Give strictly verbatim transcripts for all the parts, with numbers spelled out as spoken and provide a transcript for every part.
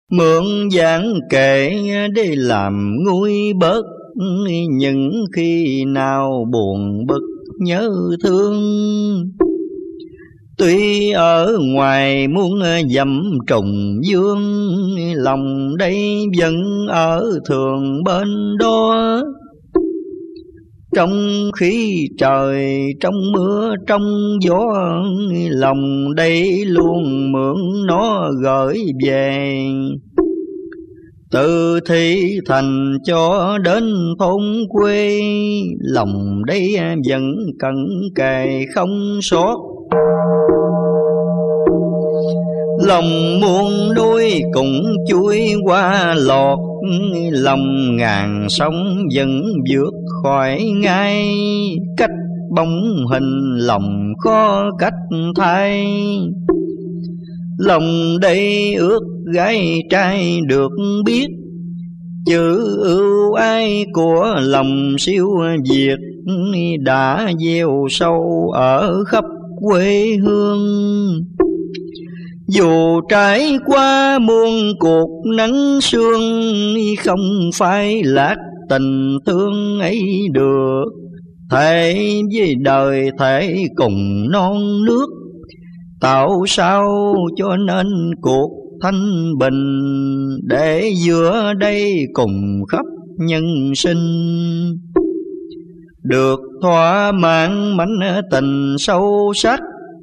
Mượn giảng kệ để làm nguôi bớt những khi nào buồn bực nhớ thương. Tuy ở ngoài muốn dầm trùng dương, lòng đây vẫn ở thường bên đó. Trong khí trời, trong mưa, trong gió, lòng đây luôn mượn nó gửi về. Từ thị thành cho đến thôn quê, lòng đây vẫn cận kề không sót. Lòng muôn đuôi cũng chui qua lọt, lòng ngàn sóng vẫn vượt khỏi ngay. Cách bóng hình lòng khó cách thay, lòng đây ước gái trai được biết. Chữ ưu ái của lòng siêu việt đã gieo sâu ở khắp quê hương. Dù trải qua muôn cuộc nắng sương, không phải lạc tình thương ấy được. Thể với đời thể cùng non nước, tạo sao cho nên cuộc thanh bình. Để giữa đây cùng khắp nhân sinh, được thỏa mãn mãnh tình sâu sắc.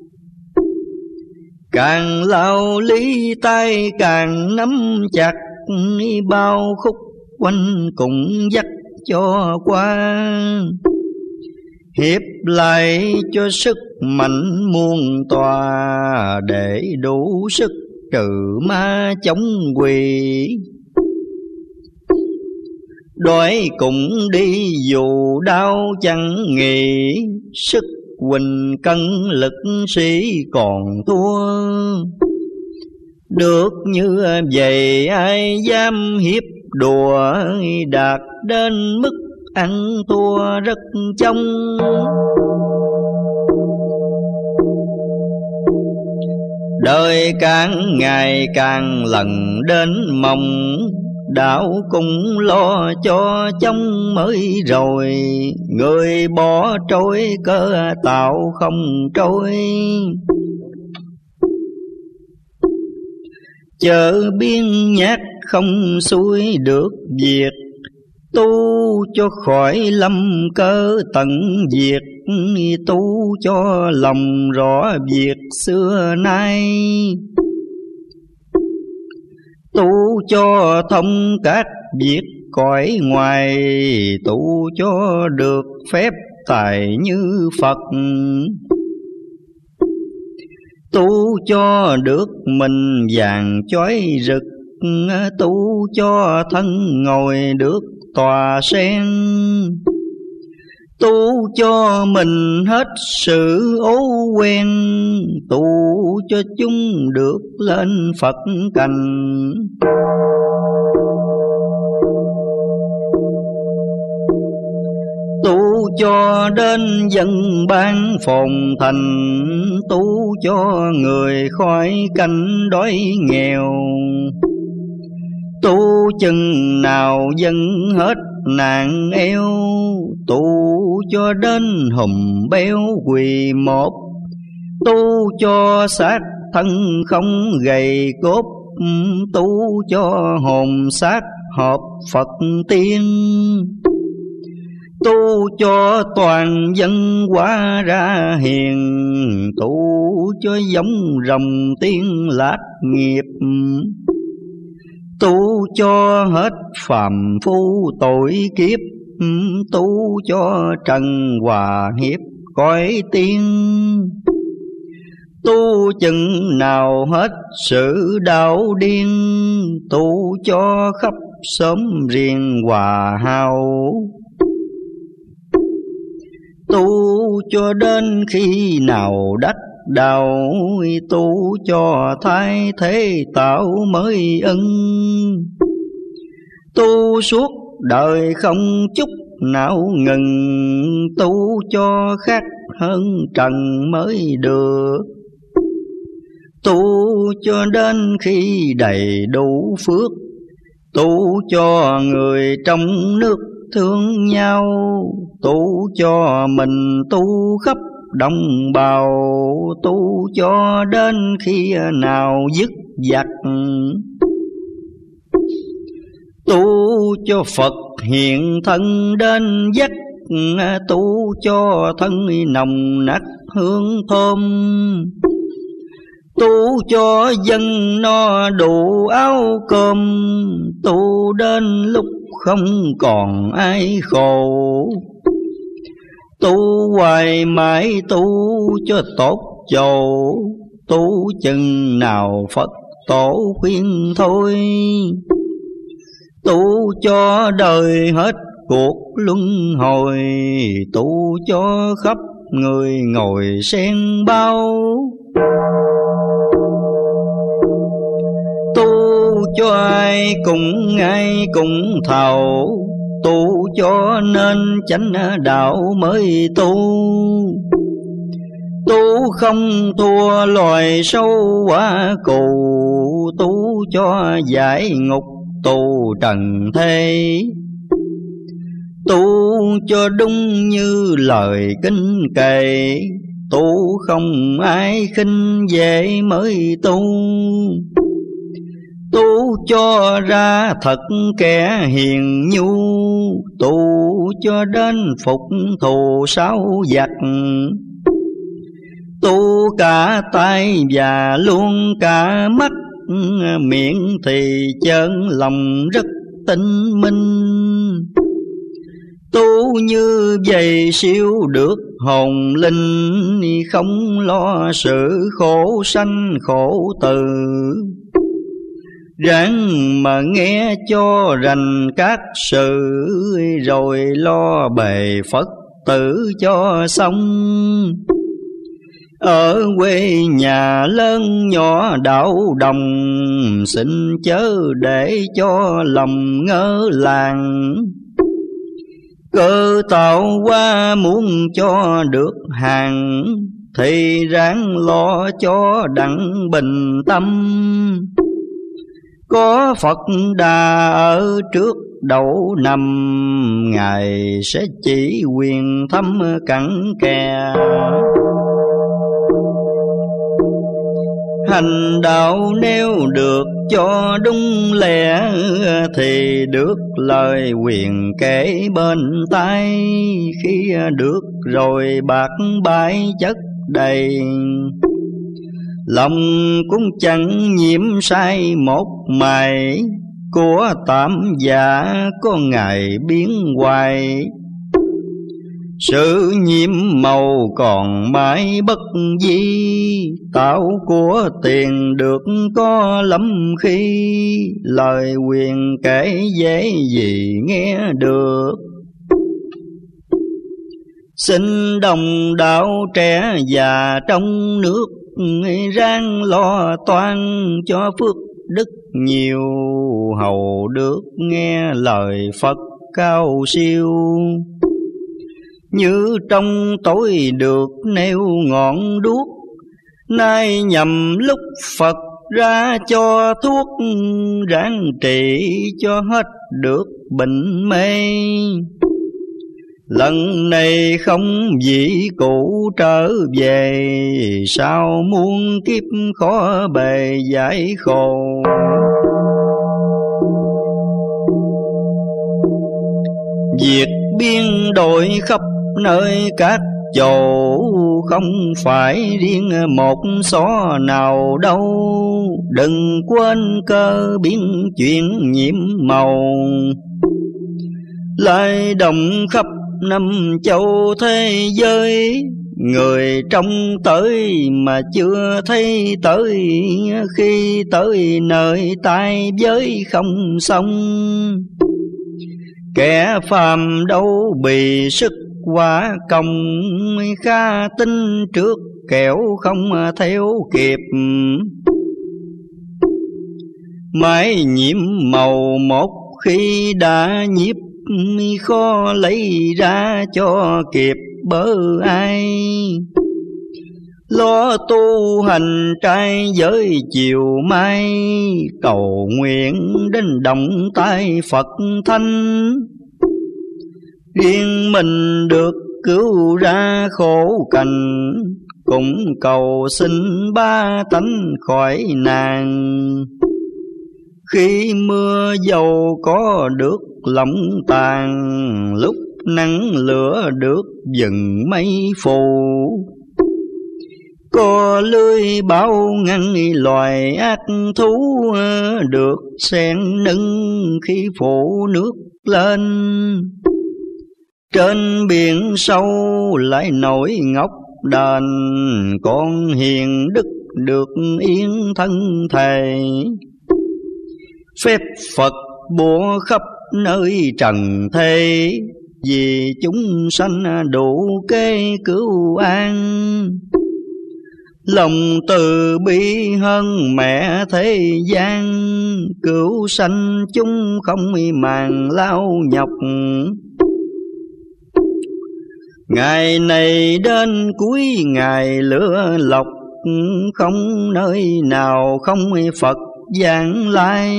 Càng lao lý tay càng nắm chặt, bao khúc quanh cùng dắt cho qua. Hiệp lại cho sức mạnh muôn tòa, để đủ sức trừ ma chống quỷ. Đói cũng đi dù đau chẳng nghỉ, sức huỳnh cân lực sĩ còn thua. Được như vậy ai dám hiếp đùa, đạt đến mức ăn thua rất trong. Đời càng ngày càng lần đến mong, đạo cũng lo cho trong mới rồi. Người bỏ trôi cơ tạo không trôi, chợ biên nhát không xuôi được việc. Tu cho khỏi lâm cơ tận diệt, tu cho lòng rõ việc xưa nay. Tu cho thông các việc cõi ngoài, tu cho được phép tài như Phật. Tu cho được mình vàng chói rực, tu cho thân ngồi được tòa sen. Tu cho mình hết sự ố quen, tu cho chúng được lên Phật cành. Tu cho đến dân ban phồn thành, tu cho người khỏi cảnh đói nghèo. Tu chừng nào dân hết nạn eo, tu cho đến hùm béo quỳ một. Tu cho xác thân không gầy cốt, tu cho hồn xác hợp Phật tiên. Tu cho toàn dân hóa ra hiền, tu cho giống rồng tiên lát nghiệp. Tu cho hết phàm phu tội kiếp, tu cho trần hòa hiệp cõi tiên. Tu chừng nào hết sự đau điên, tu cho khắp xóm riêng hòa hào. Tu cho đến khi nào đắc đạo, tu cho thay thế tạo mới ân. Tu suốt đời không chút nào ngừng, tu cho khác hơn trần mới được. tu cho đến khi đầy đủ phước, tu cho người trong nước thương nhau, tu cho mình tu khắp đồng bào, tu cho đến khi nào dứt giặc, tu cho Phật hiện thân đến dắt, tu cho thân nồng nặc hương thơm, tu cho dân no đủ áo cơm, tu đến lúc không còn ai khổ, tu hoài mãi tu cho tốt chầu, tu chừng nào Phật tổ khuyên thôi, tu cho đời hết cuộc luân hồi, tu cho khắp người ngồi sen bao, tu cho ai cùng ai cùng thảo, tu cho nên chánh đạo mới tu, tu không thua loài sâu quá cù, tu cho giải ngục tu trần thế, tu cho đúng như lời kinh kệ, tu không ai khinh dễ mới tu, tu cho ra thật kẻ hiền nhu, tu cho đến phục thù sáu giặc, tu cả tay và luôn cả mắt, miệng thì chân lòng rất tinh minh, tu như vậy siêu được hồn linh, không lo sự khổ sanh khổ tử, ráng mà nghe cho rành các sự, rồi lo bề Phật tử cho xong. Ở quê nhà lớn nhỏ đạo đồng, xin chớ để cho lòng ngỡ làng, cơ tạo qua muốn cho được hàng, thì ráng lo cho đặng bình tâm. Có Phật Đà ở trước đầu nằm, Ngài sẽ chỉ quyền thăm cặn kè. Hành đạo nếu được cho đúng lẽ, thì được lời quyền kể bên tai. Khi được rồi bạc bãi chất đầy, lòng cũng chẳng nhiễm sai một mày. Của tạm giả có ngày biến hoài, sự nhiễm màu còn mãi bất di. Tạo của tiền được có lắm khi, lời quyền kể dễ gì nghe được. Xin đồng đạo trẻ già trong nước, ráng lo toan cho phước đức nhiều. Hầu được nghe lời Phật cao siêu, như trong tối được nêu ngọn đuốc. Nay nhằm lúc Phật ra cho thuốc, ráng trị cho hết được bệnh mê. Lần này không dĩ cũ trở về, sao muôn kiếp khó bề giải khổ. Việc biên đổi khắp nơi các chỗ, không phải riêng một xó nào đâu. Đừng quên cơ biến chuyện nhiễm màu, lại đồng khắp năm châu thế giới. Người trông tới mà chưa thấy tới, khi tới nơi tai giới không xong. Kẻ phàm đâu bị sức quá công, khá tin trước kẻo không theo kịp. Mãi nhiễm màu một khi đã nhiếp, khó lấy ra cho kịp bớ ai. lo tu hành trai giới chiều mai, cầu nguyện đến động tay Phật Thánh. Riêng mình được cứu ra khổ cảnh, cũng cầu xin ba tánh khỏi nạn. Khi mưa dầu có được lòng tàn, lúc nắng lửa được dừng mây phù. Có lưới bao ngăn loài ác thú, được sen nâng khi phủ nước lên. Trên biển sâu lại nổi ngọc đền, con hiền đức được yên thân thề. Phép Phật bủa khắp nơi trần thế, vì chúng sanh đủ kế cứu an. Lòng từ bi hơn mẹ thế gian, cứu sanh chúng không màng lao nhọc. Ngày này đến cuối ngày lửa lộc, không nơi nào không Phật giảng lai.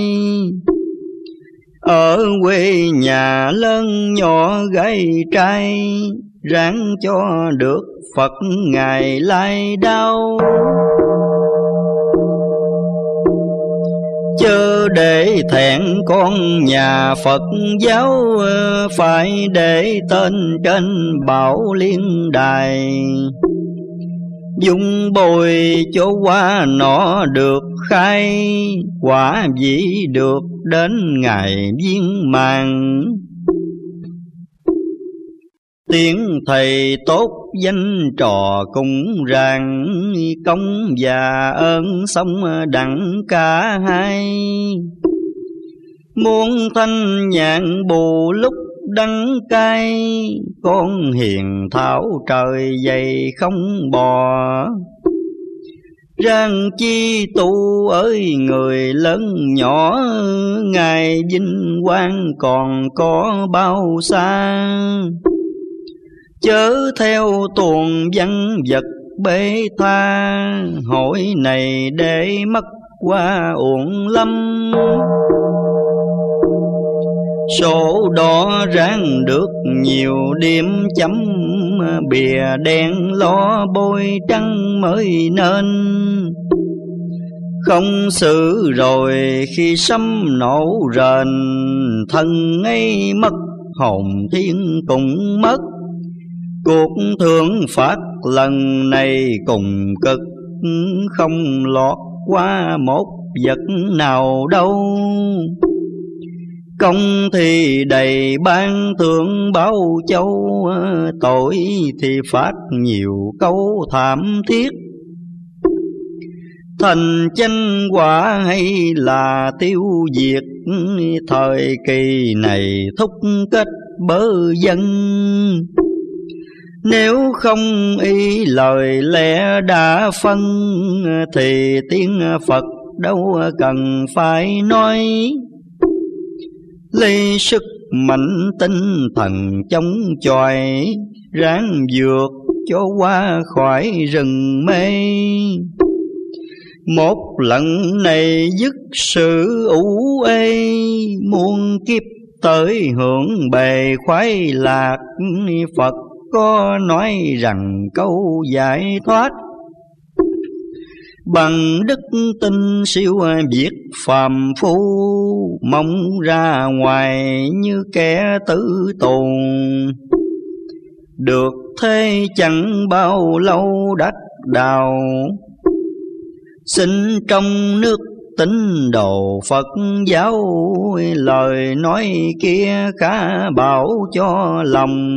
Ở quê nhà lớn nhỏ gái trai, ráng cho được Phật ngày lai đau. Chớ để thẹn con nhà Phật giáo, phải để tên trên bảo liên đài. Dung bồi cho qua nó được khai, quả dĩ được đến ngày viên mãn. Tiếng thầy tốt danh trò cũng ràng, công và ơn sống đặng cả hai. Muốn thanh nhàn bù lúc đắng cay, con hiền thảo trời dày không bò. Rang chi tu ơi người lớn nhỏ, ngày vinh quang còn có bao xa. Chớ theo tuồng văn vật bế tha, hội này để mất qua uổng lắm. Số đỏ ráng được nhiều điểm chấm, bìa đen lo bôi trắng mới nên. Không xử rồi khi sấm nổ rền, thân ấy mất hồn thiên cũng mất. Cuộc thưởng phạt lần này cùng cực, không lọt qua một vật nào đâu. Công thì đầy ban thưởng báo châu, tội thì phạt nhiều câu thảm thiết. Thành chánh quả hay là tiêu diệt, thời kỳ này thúc kết bớ dân. Nếu không y lời lẽ đã phân, thì tiếng Phật đâu cần phải nói. Lấy sức mạnh tinh thần chống chọi, ráng vượt cho qua khỏi rừng mê. Một lần này dứt sự ủ ê, muôn kiếp tới hưởng bề khoái lạc. Phật có nói rằng câu giải thoát, bằng đức tin siêu việt phàm phu. Mong ra ngoài như kẻ tử tù, được thế chẳng bao lâu đắc đạo. Xin trong nước tín đồ Phật giáo, lời nói kia khá bảo cho lòng.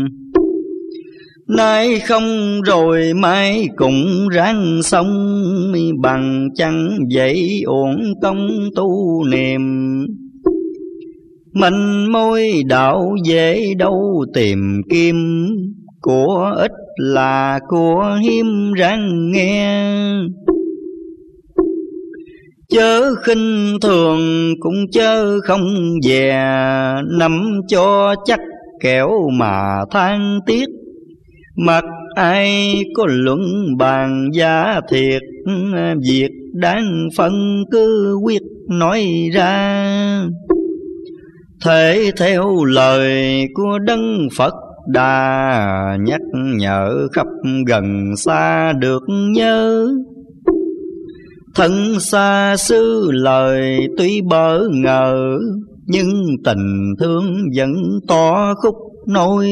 Nay không rồi mai cũng ráng xong, bằng chẳng vậy uổng công tu niệm. Manh mối đạo dễ đâu tìm kim, của ít là của hiếm ráng nghe. Chớ khinh thường cũng chớ không dè, nắm cho chắc kẻo mà than tiếc. Mặc ai có luận bàn giá thiệt, việc đáng phân cứ quyết nói ra. Thể theo lời của Đấng Phật Đà, nhắc nhở khắp gần xa được nhớ. Thân xa xứ lời tuy bỡ ngỡ, nhưng tình thương vẫn tỏ khúc nối.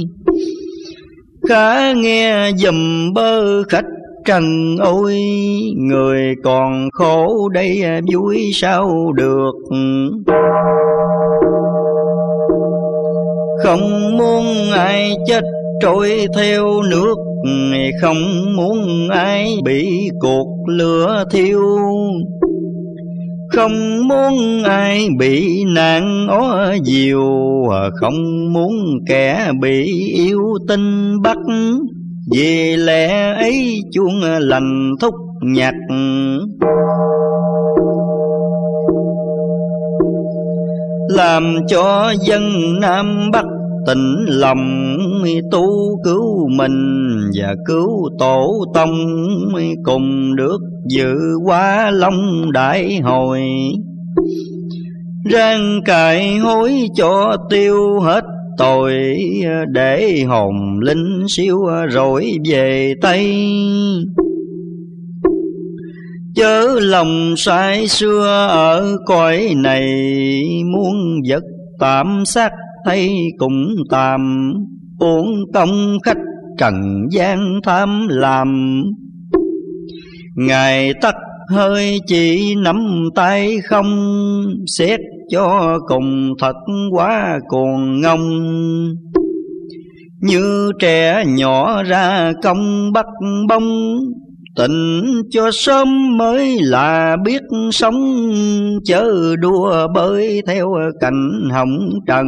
Khá nghe dùm bơ khách trần ôi, người còn khổ đây vui sao được. Không muốn ai chết trôi theo nước, không muốn ai bị cột lửa thiêu. Không muốn ai bị nạn ó diều, không muốn kẻ bị yêu tinh bắt. Vì lẽ ấy chuông lành thúc nhạc, làm cho dân Nam Bắc tỉnh lòng, tu cứu mình và cứu tổ tông, cùng được dự Quá Long đại hội. Rang cải hối cho tiêu hết tội, để hồn linh siêu rồi về Tây. Chớ lòng sai xưa ở cõi này, muốn vật tạm xác thấy cũng tạm. Uổng công khách trần gian tham làm, Ngài tắt hơi chỉ nắm tay không. Xét cho cùng thật quá cuồng ngông, như trẻ nhỏ ra công bắt bông. Tình cho sớm mới là biết sống, chớ đua bơi theo cảnh hồng trần.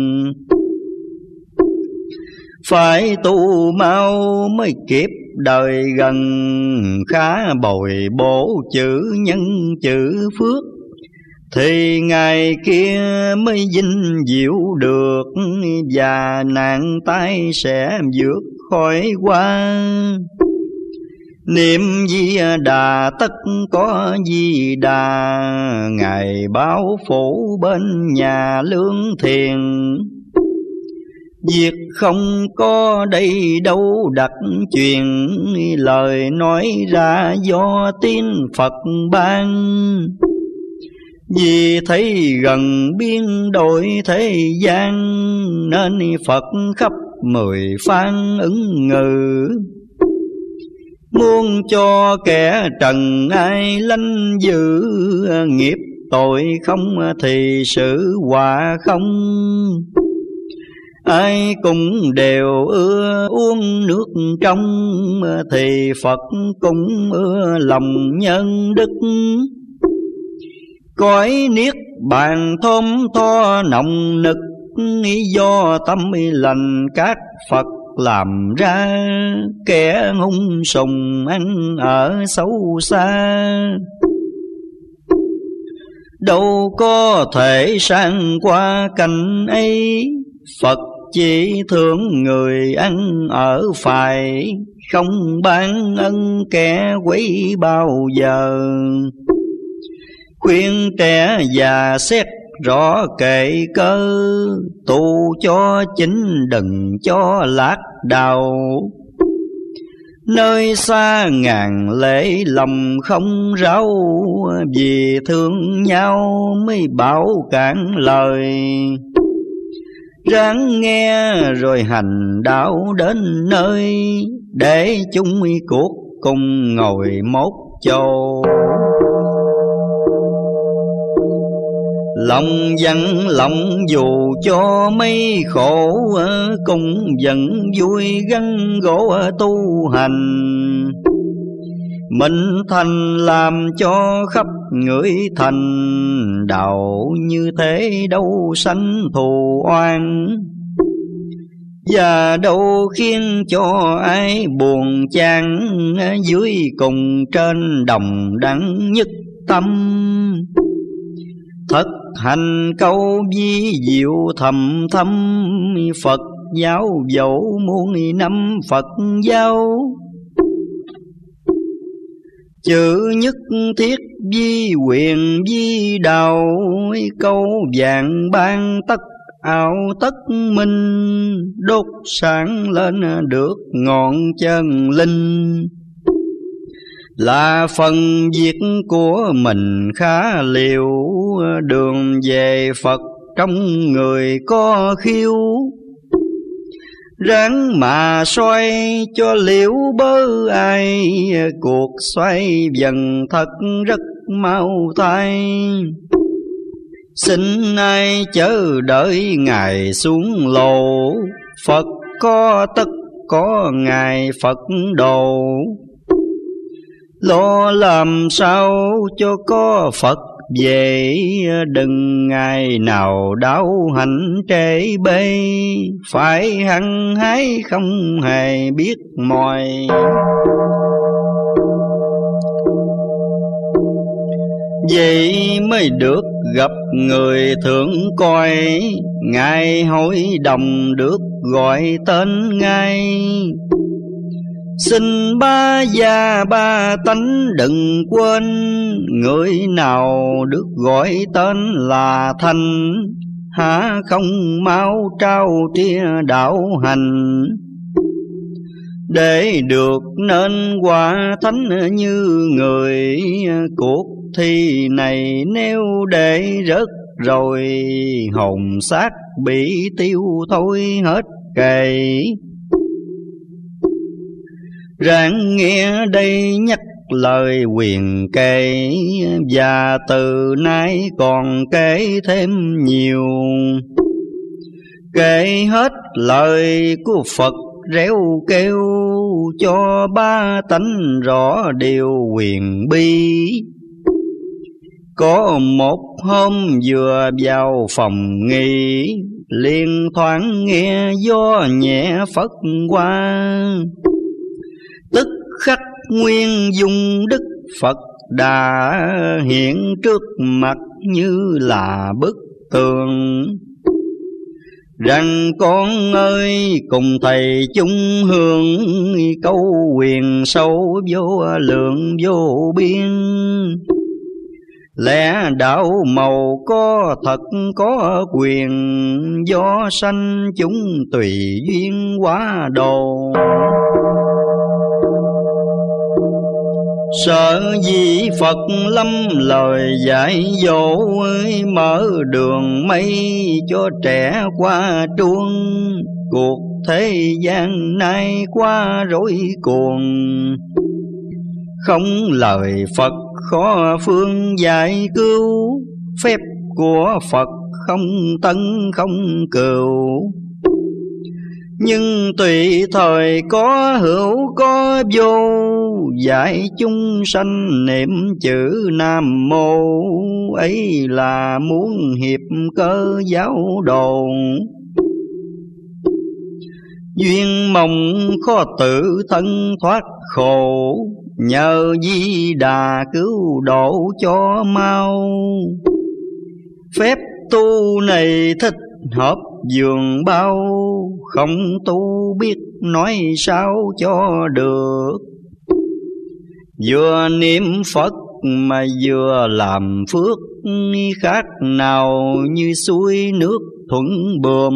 Phải tu mau mới kịp đời gần, khá bồi bổ chữ nhân chữ phước. Thì ngày kia mới vinh diệu được, và nạn tai sẽ vượt khỏi qua. Niệm Di Đà tất có Di Đà, Ngài báo phủ bên nhà lương thiền. Việc không có đây đâu đặt chuyện, lời nói ra do tin Phật ban. Vì thấy gần biên đổi thế gian, nên Phật khắp mười phan ứng ngừ. Muốn cho kẻ trần ai lanh dữ, nghiệp tội không thì sự họa không. Ai cũng đều ưa uống nước trong, thì Phật cũng ưa lòng nhân đức. Cõi niết bàn thơm tho nồng nực, do tâm lành các Phật làm ra. Kẻ hung sùng ăn ở xấu xa, đâu có thể sang qua cảnh ấy. Phật chỉ thương người ăn ở phải, không ban ân kẻ quấy bao giờ. Khuyên trẻ già xét rõ kệ cơ, tu cho chính đừng cho lác đào. Nơi xa ngàn lễ lòng không ráo, vì thương nhau mới bảo cản lời. Ráng nghe rồi hành đạo đến nơi, để chúng cuộc cùng ngồi một chỗ. Lòng dân lòng dù cho mấy khổ, cùng vẫn vui gắn gỗ tu hành. Mình thành làm cho khắp người thành, đạo như thế đâu sanh thù oan. Và đâu khiến cho ai buồn chán, dưới cùng trên đồng đắng nhất tâm. Thật hành câu vi diệu thầm thâm, Phật giáo dẫu muôn năm Phật giáo. Chữ nhất thiết vi quyền vi đạo, câu vàng ban tất ảo tất minh, đốt sáng lên được ngọn chân linh. Là phần việc của mình khá liều, đường về Phật trong người có khiêu. Ráng mà xoay cho liễu bớ ai, cuộc xoay dần thật rất mau thay. Xin ai chớ đợi Ngài xuống lầu, Phật có tất có Ngài Phật đồ. Lo làm sao cho có Phật về, đừng ngày nào đáo hạnh trễ bê. Phải hăng hái không hề biết mỏi, vậy mới được gặp người thượng coi. Ngài hội đồng được gọi tên ngay. Xin ba gia ba tánh đừng quên, người nào được gọi tên là thành. Há không mau trao tria đạo hành, để được nên quả thánh như người. Cuộc thi này nếu để rớt rồi, hồn xác bị tiêu thôi hết kề. Ráng nghe đây nhắc lời quyền kể, và từ nay còn kể thêm nhiều. Kể hết lời của Phật réo kêu, cho ba tánh rõ điều quyền bi. Có một hôm vừa vào phòng nghỉ, liền thoáng nghe gió nhẹ phất qua. Tức khắc nguyên dung Đức Phật đã hiện trước mặt như là bức tường. Rằng con ơi cùng thầy chung hương, câu quyền sâu vô lượng vô biên. Lẽ đạo màu có thật có quyền, do sanh chúng tùy duyên hóa đồ. Sợ gì Phật lâm lời dạy dỗ, mở đường mây cho trẻ qua truông. Cuộc thế gian nay quá rối cuồng, không lời Phật khó phương giải cứu. Phép của Phật không tân không cừu, nhưng tùy thời có hữu có vô. Dạy chúng sanh niệm chữ Nam Mô, ấy là muốn hiệp cơ giáo đồ. Duyên mong khó tự thân thoát khổ, nhờ Di Đà cứu độ cho mau. Phép tu này thích hợp dường bao, không tu biết nói sao cho được. Vừa niệm Phật mà vừa làm phước, khác nào như suối nước thuận buồm.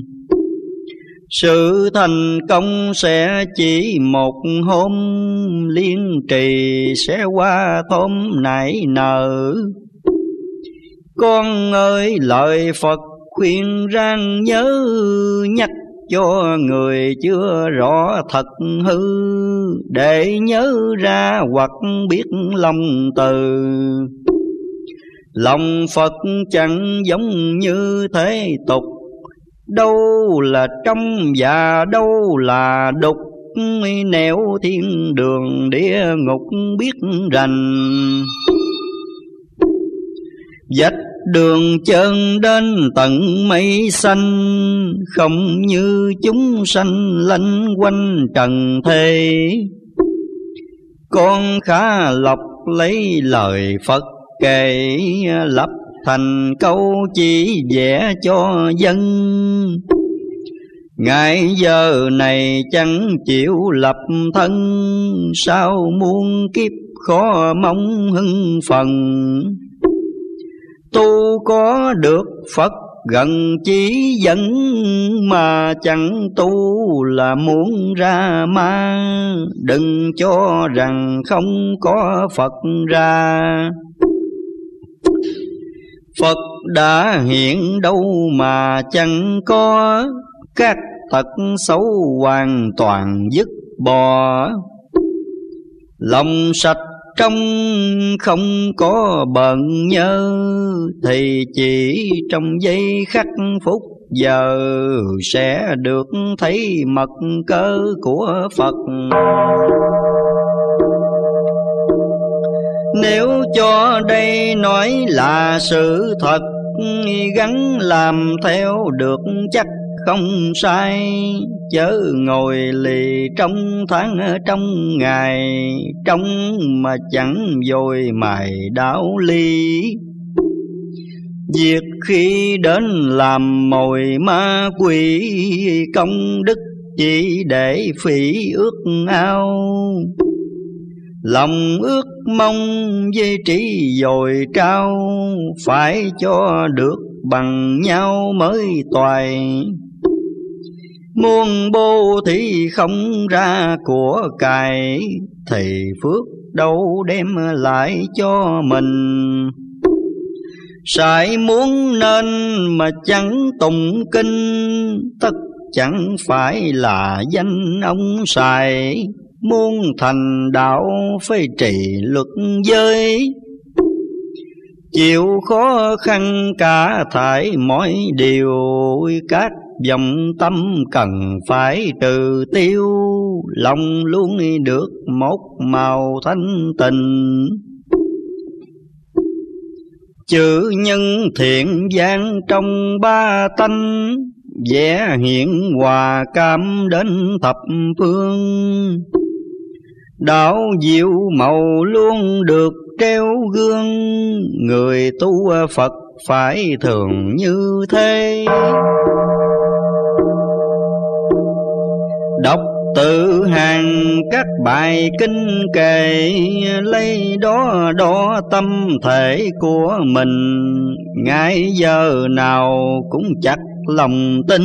Sự thành công sẽ chỉ một hôm, liên trì sẽ qua thôn nảy nở. Con ơi lời Phật khuyên ráng nhớ, nhắc cho người chưa rõ thật hư, để nhớ ra hoặc biết lòng từ. Lòng Phật chẳng giống như thế tục, đâu là trong và đâu là đục. Nẻo thiên đường địa ngục biết rành, dạch đường chân đến tận mây xanh. Không như chúng sanh lanh quanh trần thế, con khá lọc lấy lời Phật kể, lập thành câu chỉ vẽ cho dân. Ngài giờ này chẳng chịu lập thân, sao muôn kiếp khó mong hưng phần. Tu có được Phật gần chỉ dẫn, mà chẳng tu là muốn ra ma. Đừng cho rằng không có Phật ra. Phật đã hiện đâu mà chẳng có, các tật xấu hoàn toàn dứt bỏ. Lòng sạch trong không có bận nhớ, thì chỉ trong giây khắc phút giờ sẽ được thấy mật cớ của Phật. Nếu cho đây nói là sự thật, gắng làm theo được chắc không sai. Chớ ngồi lì trong tháng trong ngày, trong mà chẳng vội mài đạo lý. Việc khi đến làm mồi ma quỷ, công đức chỉ để phỉ ước ao. Lòng ước mong với trí dồi trao, phải cho được bằng nhau mới toài. Muôn bố thí không ra của cải, thì phước đâu đem lại cho mình. Sải muốn nên mà chẳng tụng kinh, tất chẳng phải là danh ông sài. Muốn thành đạo phải trì luật giới, chịu khó khăn cả thải mọi điều. Các vọng tâm cần phải trừ tiêu, lòng luôn được một màu thanh tịnh. Chữ nhân thiện gian trong ba tánh, vẽ hiện hòa cam đến thập phương. Đạo diệu màu luôn được treo gương, người tu Phật phải thường như thế. Đọc tự hàng các bài kinh kệ, lấy đó đo tâm thể của mình. Ngay giờ nào cũng chắc lòng tin,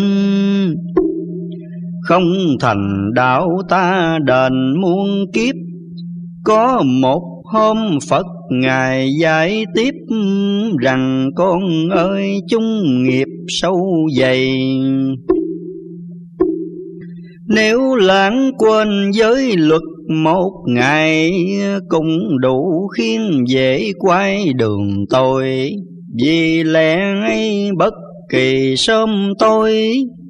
không thành đạo ta đền muôn kiếp. Có một hôm Phật Ngài giải tiếp, rằng con ơi chung nghiệp sâu dày. Nếu lãng quên giới luật một ngày, cũng đủ khiến dễ quay đường tôi. Vì lẽ ấy bất kỳ sớm tối,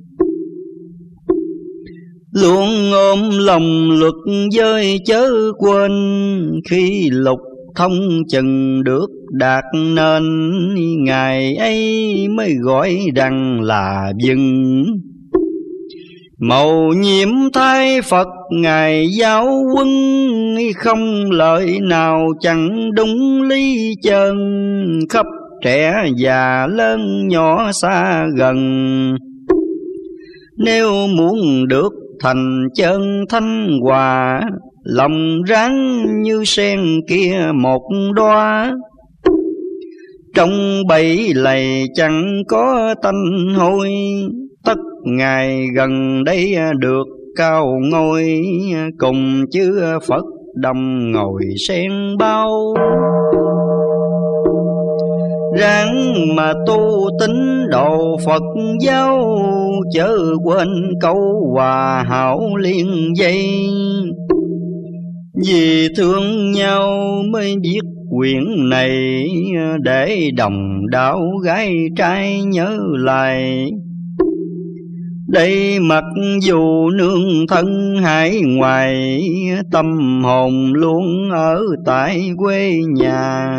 luôn ôm lòng luật giới chớ quên. Khi lục thông chừng được đạt nên, ngày ấy mới gọi rằng là dừng. Mầu nhiệm thái Phật Ngài giáo quân, không lợi nào chẳng đúng lý chân. Khắp trẻ già lớn nhỏ xa gần, nếu muốn được thành chân thanh hòa. Lòng ráng như sen kia một đóa, trong bẫy lầy chẳng có tanh hôi. Tất ngày gần đây được cao ngôi, cùng chư Phật đồng ngồi sen bao. Ráng mà tu tín đồ Phật giáo, chớ quên câu hòa hảo liên dây. Vì thương nhau mới biết quyển này, để đồng đạo gái trai nhớ lại. Đây mặc dù nương thân hải ngoài, tâm hồn luôn ở tại quê nhà.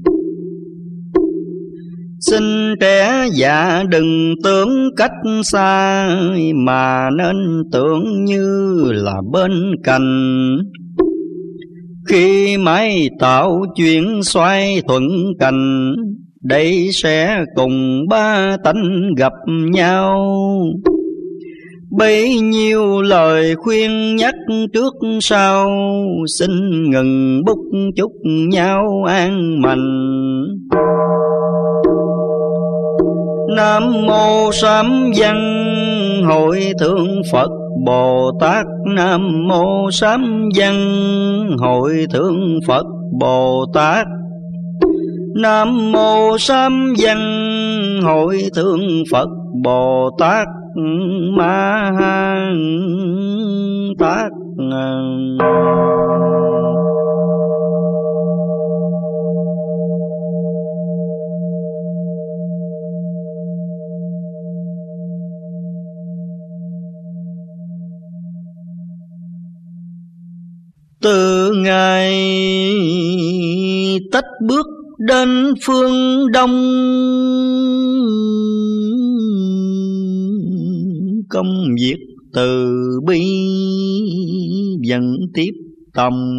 Xin trẻ già đừng tưởng cách xa, mà nên tưởng như là bên cạnh. Khi mãi tạo chuyện xoay thuận cành, đây sẽ cùng ba tánh gặp nhau. bấy nhiêu lời khuyên nhắc trước sau, xin ngừng bút chúc nhau an mạnh. Nam mô Sám Văn Hội Thượng Phật Bồ Tát. Nam mô Sám Văn Hội Thượng Phật Bồ Tát. Nam mô Sám Văn Hội Thượng Phật Bồ Tát Ma Tát. Từ ngày tách bước đến phương Đông, công việc từ bi vẫn tiếp tòng,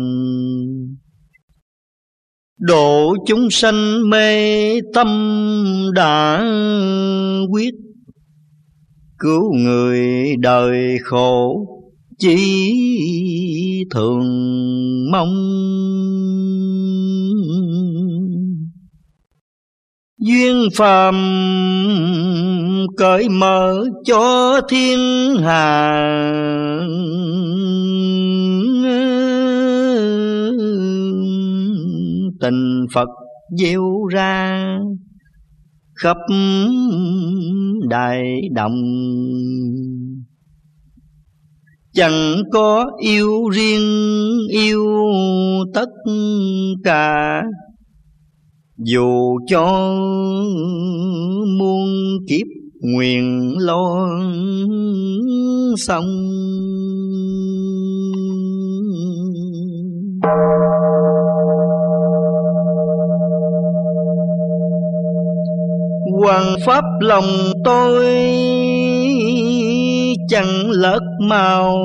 độ chúng sanh mê tâm đã quyết, cứu người đời khổ chỉ thường mong. Duyên phàm cởi mở cho thiên hà, tình Phật gieo ra khắp đại đồng. Chẳng có yêu riêng yêu tất cả, dù cho muôn kiếp nguyện lo xong. Hoàng pháp lòng tôi chẳng lợt màu,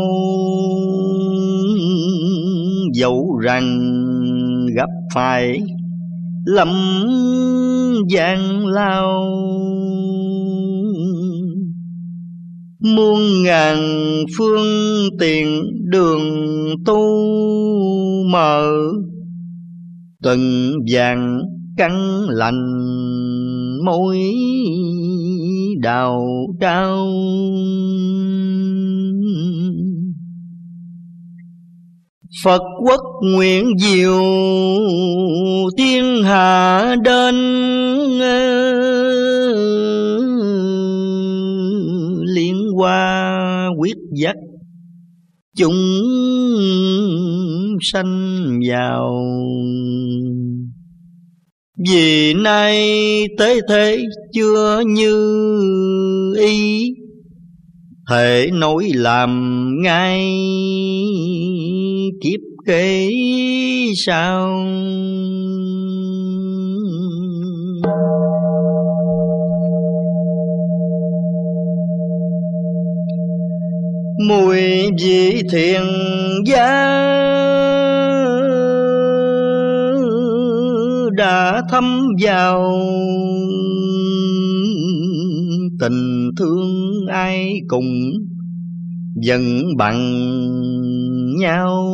dẫu rằng gặp phải lắm gian lao. Muôn ngàn phương tiện đường tu mở, từng vàng cắn lành môi đào trao. Phật quốc nguyện diệu thiên hạ đến, liên hoa quyết dắt chúng sanh vào. Vì nay tế thế chưa như ý, thể nối làm ngay kiếp kế sau. Mùi vị thiện giá đã thấm vào, tình thương ai cùng dần bằng nhau.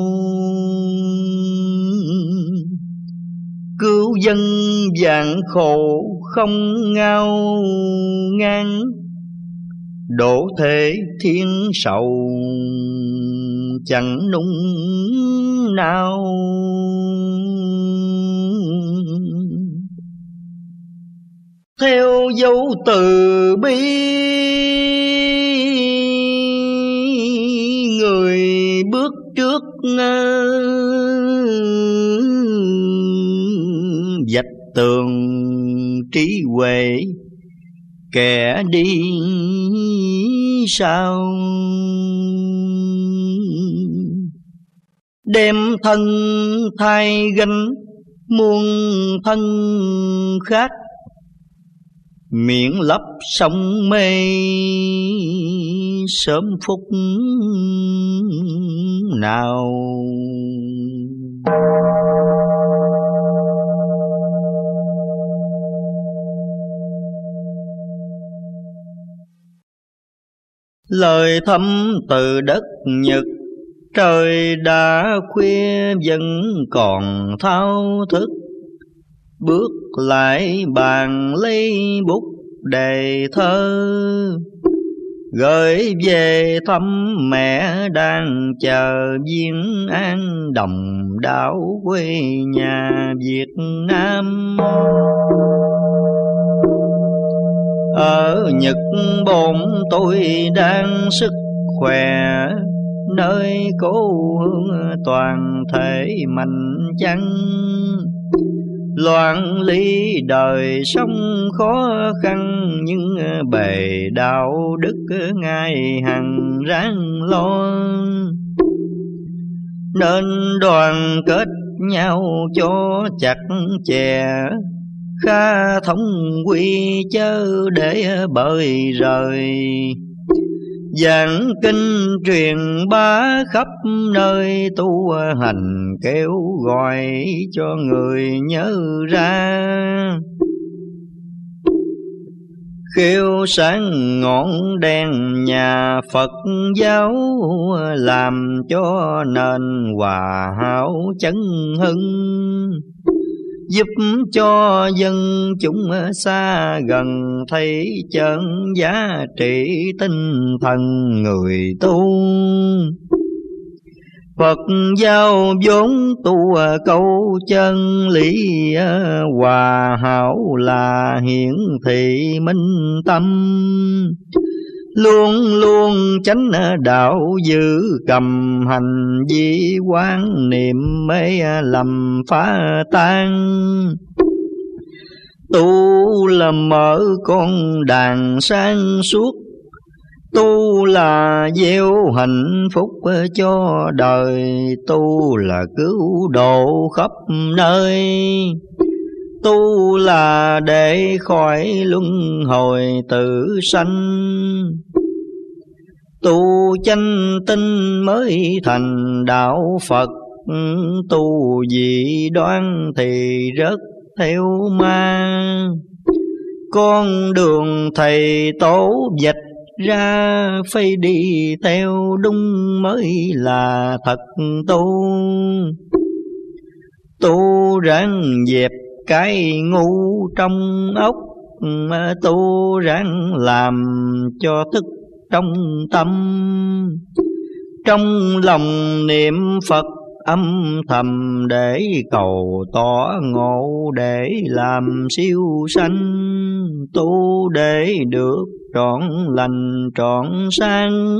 Cứu dân vạn khổ không ngao ngang, đổ thể thiên sầu chẳng nung nào. Theo dấu từ bi người bước trước, vạch tường trí huệ kẻ đi sau. Đem thân thay gánh muôn thân khác, miễn lấp sông mê sớm phút nào. Lời thấm từ đất Nhật, trời đã khuya vẫn còn thao thức. Bước lại bàn lấy bút đề thơ, gửi về thăm mẹ đang chờ viên an đồng đảo quê nhà Việt Nam. Ở Nhật Bổn tôi đang sức khỏe, nơi cố hương toàn thể mạnh chăng. Loạn ly đời sống khó khăn, nhưng bề đạo đức ngày hằng ráng lo. Nên đoàn kết nhau cho chặt chẽ, khá thống quy chớ để bời rời. Giảng kinh truyền bá khắp nơi, tu hành kêu gọi cho người nhớ ra. Khiêu sáng ngọn đèn nhà Phật giáo, làm cho nền hòa hảo chấn hưng. Giúp cho dân chúng xa gần thấy chân giá trị tinh thần người tu. Phật giáo vốn tu câu chân lý, hòa hảo là hiển thị minh tâm. Luôn luôn chánh đạo giữ cầm hành, di quán niệm mê lầm phá tan. Tu là mở con đàn sáng suốt, tu là gieo hạnh phúc cho đời, tu là cứu độ khắp nơi. Tu là để khỏi luân hồi tử sanh, tu chánh tinh mới thành đạo Phật. Tu dị đoan thì rớt theo ma, con đường thầy tổ vạch ra phải đi theo đúng mới là thật tu. Tu ráng dẹp cái ngu trong óc, tu ráng làm cho thức trong tâm. Trong lòng niệm Phật âm thầm, để cầu tỏ ngộ để làm siêu sanh. Tu để được trọn lành trọn sáng,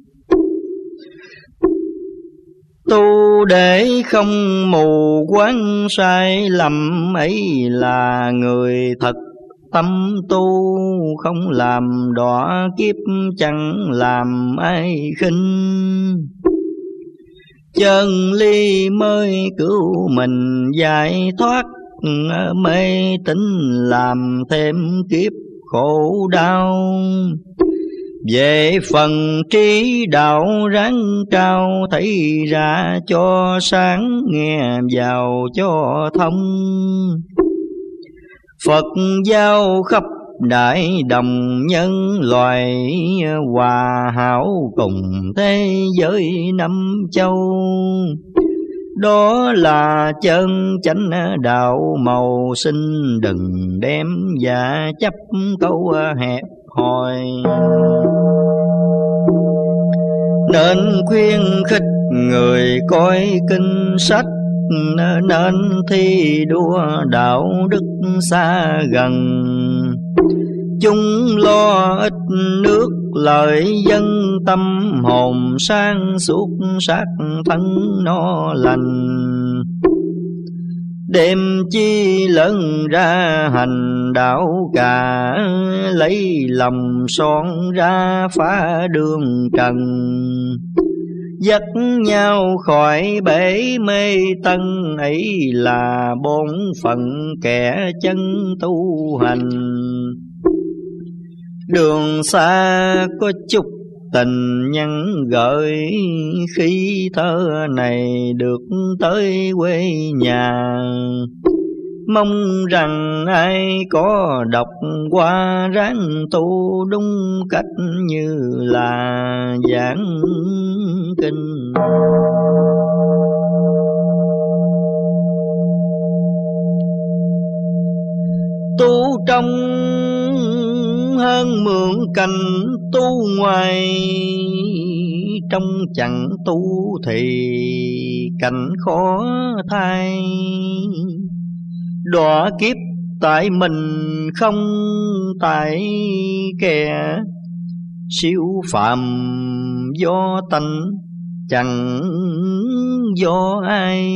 tu để không mù quáng sai lầm. Ấy là người thật tâm tu, không làm đọa kiếp chẳng làm ai khinh. Chân ly mới cứu mình giải thoát, mê tín làm thêm kiếp khổ đau. Về phần trí đạo ráng trao, thấy ra cho sáng nghe vào cho thông. Phật giáo khắp đại đồng nhân loài, hòa hảo cùng thế giới năm châu. Đó là chân chánh đạo màu xinh, đừng đem giả chấp câu hẹp hòi. Nên khuyên khích người coi kinh sách, nên thi đua đạo đức xa gần. Chúng lo ít nước lợi dân, tâm hồn sang suốt sát thân no lành. Đêm chi lớn ra hành đạo cả, lấy lòng son ra phá đường trần. Dắt nhau khỏi bể mê tân, ấy là bổn phận kẻ chân tu hành. Đường xa có chút tình nhắn gợi, khi thơ này được tới quê nhà. Mong rằng ai có đọc qua ráng tu đúng cách như là giảng kinh. Tu trong hơn mượn cảnh, tu ngoài trong chẳng tu thì cảnh khó thay. Đọa kiếp tại mình không tại kẻ, siêu phàm do tánh chẳng do ai.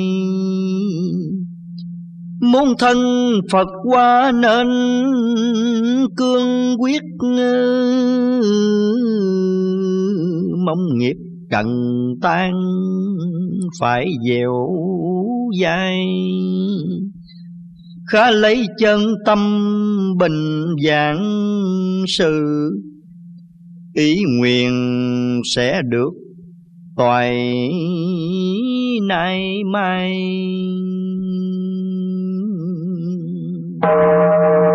Muốn thân Phật qua nên cương quyết, mong nghiệp trần tan phải dẻo dai. Khá lấy chân tâm bình giảng sự, ý nguyện sẽ được toại nay mai.